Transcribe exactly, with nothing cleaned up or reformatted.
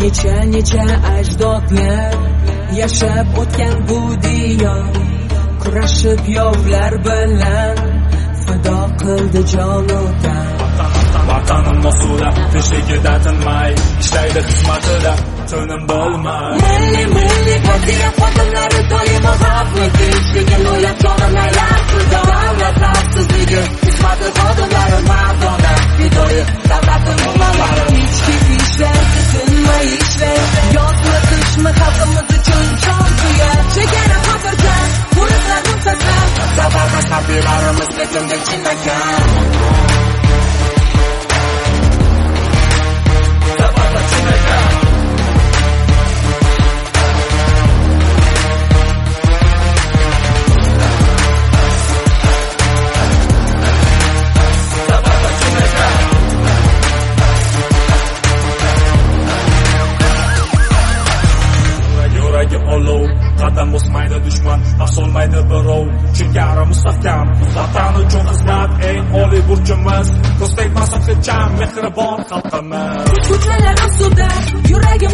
necha necha ajdodlar yashab o'tgan bu diyor, kurashib yovlar bilan fido qildi jonudan. Vatanim mas'ula, tinchligida tinmay ishlaydi xizmatida, tinim bilmay. Milliy milliy vaziyat xodimlari doimo xalqni tinchligini o'ylab jonimlar yaxshida. Davlat xavfsizligi xizmati xodimlari mardona, fidoyi davlatim ularlari. Ichki ishlar tinmay ishlaydi, yozmi qishmi xalqimiz uchun jon kuyar. Chegara xotirjam, qo'riqlar muntazam, safarda harbiylarimiz lekin chinakam. Qadam bosmaydi dushman, asolmaydi birov. Chingari mustahkam, vatan uchun xizmat eng oliy burchimiz. Ko'z tegmasin hech ham mehribon xalqimiz. Kuchlar ustida yuragi